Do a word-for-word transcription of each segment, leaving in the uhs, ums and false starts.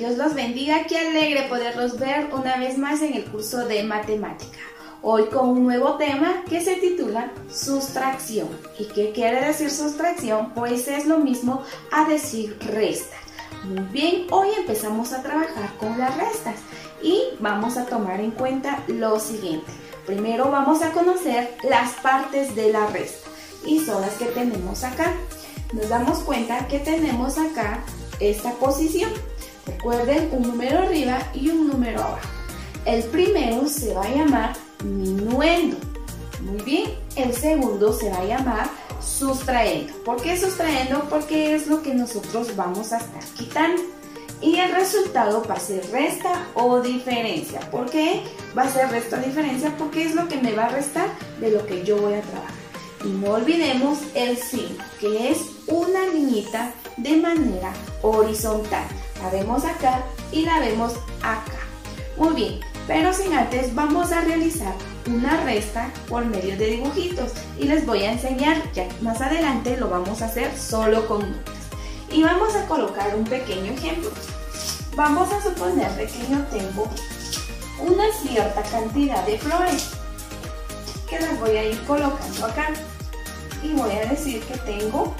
Dios los bendiga, qué alegre poderlos ver una vez más en el curso de matemática. Hoy con un nuevo tema que se titula sustracción. ¿Y qué quiere decir sustracción? Pues es lo mismo a decir resta. Muy bien, hoy empezamos a trabajar con las restas y vamos a tomar en cuenta lo siguiente. Primero vamos a conocer las partes de la resta y son las que tenemos acá. Nos damos cuenta que tenemos acá esta posición. Recuerden, un número arriba y un número abajo. El primero se va a llamar minuendo. Muy bien. El segundo se va a llamar sustraendo. ¿Por qué sustraendo? Porque es lo que nosotros vamos a estar quitando. Y el resultado va a ser resta o diferencia. ¿Por qué va a ser resta o diferencia? Porque es lo que me va a restar de lo que yo voy a trabajar. Y no olvidemos el signo, que es una liñita de manera horizontal. La vemos acá y la vemos acá. Muy bien, pero sin antes vamos a realizar una resta por medio de dibujitos. Y les voy a enseñar, ya más adelante lo vamos a hacer solo con números. Y vamos a colocar un pequeño ejemplo. Vamos a suponer que yo tengo una cierta cantidad de flores que las voy a ir colocando acá. Y voy a decir que tengo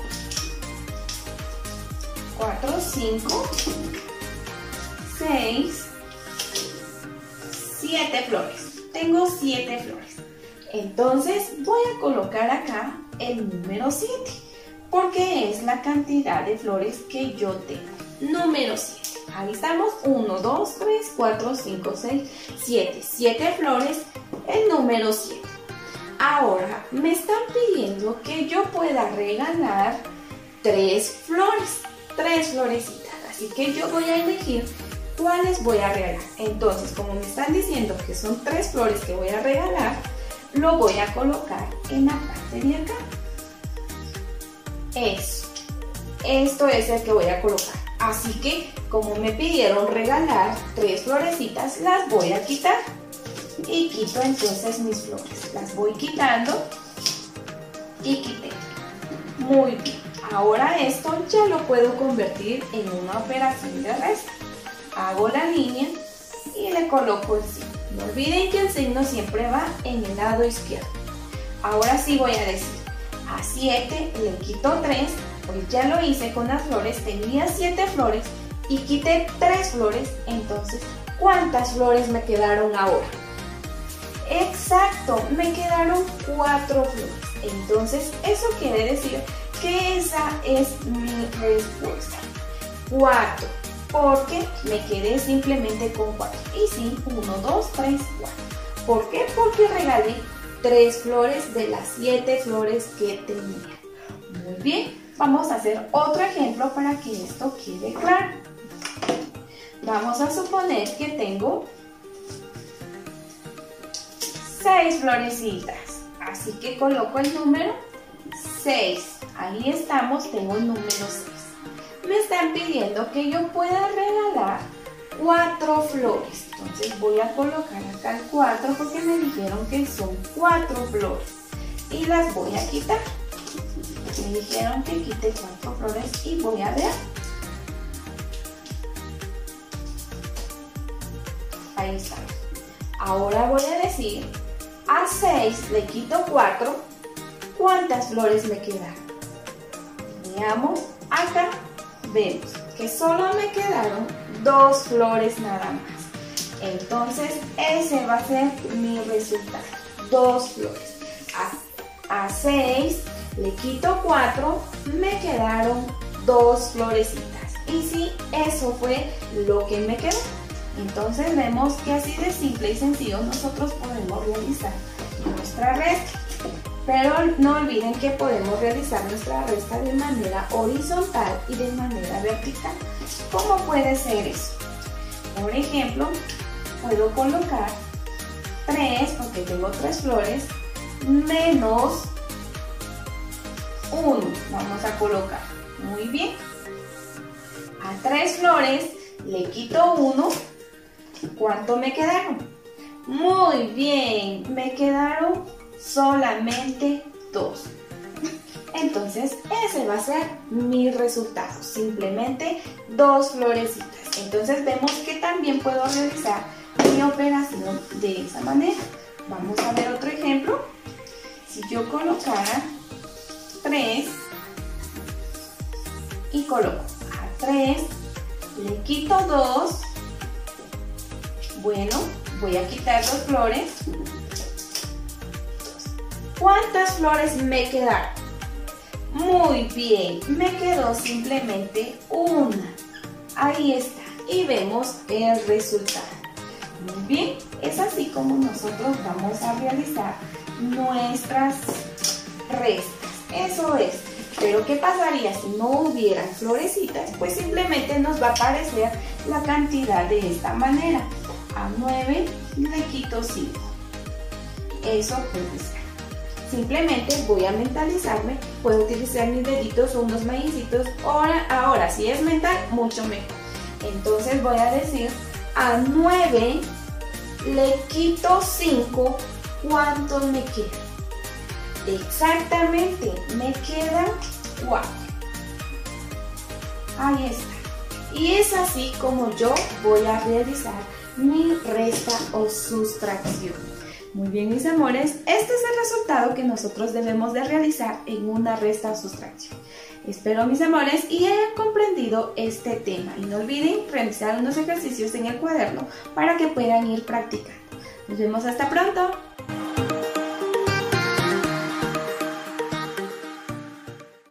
cuatro, cinco, seis, siete flores. Tengo siete flores. Entonces voy a colocar acá el número siete, porque es la cantidad de flores que yo tengo. Número siete. Ahí estamos. uno, dos, tres, cuatro, cinco, seis, siete. siete flores, el número siete. Ahora me están pidiendo que yo pueda regalar tres flores, tres florecitas. Así que yo voy a elegir cuáles voy a regalar. Entonces, como me están diciendo que son tres flores que voy a regalar, lo voy a colocar en la parte de acá. Eso. Esto es el que voy a colocar. Así que, como me pidieron regalar tres florecitas, las voy a quitar. Y quito entonces mis flores. Las voy quitando y quité. Muy bien. Ahora esto ya lo puedo convertir en una operación de resta. Hago la línea y le coloco el signo. No olviden que el signo siempre va en el lado izquierdo. Ahora sí voy a decir, a siete le quito tres, pues ya lo hice con las flores, tenía siete flores y quité tres flores, entonces, ¿cuántas flores me quedaron ahora? Exacto, me quedaron cuatro flores. Entonces, eso quiere decir que esa es mi respuesta. cuatro, porque me quedé simplemente con cuatro. Y sí, uno, dos, tres, cuatro. ¿Por qué? Porque regalé tres flores de las siete flores que tenía. Muy bien, vamos a hacer otro ejemplo para que esto quede claro. Vamos a suponer que tengo seis florecitas, así que coloco el número seis. Ahí estamos, tengo el número seis. Me están pidiendo que yo pueda regalar cuatro flores, entonces voy a colocar acá el cuatro porque me dijeron que son cuatro flores y las voy a quitar. Me dijeron que quite cuatro flores y voy a ver. Ahí está. Ahora voy a decir, a seis le quito cuatro, ¿cuántas flores me quedan? Veamos, acá vemos que solo me quedaron dos flores nada más. Entonces ese va a ser mi resultado, dos flores. A, a seis le quito cuatro, me quedaron dos florecitas. Y sí, eso fue lo que me quedó. Entonces vemos que así de simple y sencillo nosotros podemos realizar nuestra resta. Pero no olviden que podemos realizar nuestra resta de manera horizontal y de manera vertical. ¿Cómo puede ser eso? Por ejemplo, puedo colocar tres, porque tengo tres flores, menos uno. Vamos a colocar. Muy bien. A tres flores le quito uno. ¿Cuánto me quedaron? Muy bien, me quedaron solamente dos. Entonces ese va a ser mi resultado, simplemente dos florecitas. Entonces vemos que también puedo realizar mi operación de esa manera. Vamos a ver otro ejemplo. Si yo colocara tres y coloco a tres, le quito dos, bueno, voy a quitar dos flores. ¿Cuántas flores me quedaron? Muy bien, me quedó simplemente una. Ahí está, y vemos el resultado. Muy bien, es así como nosotros vamos a realizar nuestras restas. Eso es. Pero ¿qué pasaría si no hubieran florecitas? Pues simplemente nos va a aparecer la cantidad de esta manera. A nueve le quito cinco. Eso puede ser. Simplemente voy a mentalizarme, puedo utilizar mis deditos o unos maicitos. Ahora, ahora, si es mental, mucho mejor. Entonces voy a decir, a nueve le quito cinco, ¿cuántos me quedan? Exactamente, me quedan cuatro. Ahí está. Y es así como yo voy a realizar mi resta o sustracción. Muy bien, mis amores, este es el resultado que nosotros debemos de realizar en una resta o sustracción. Espero, mis amores, y hayan comprendido este tema. Y no olviden realizar unos ejercicios en el cuaderno para que puedan ir practicando. Nos vemos hasta pronto.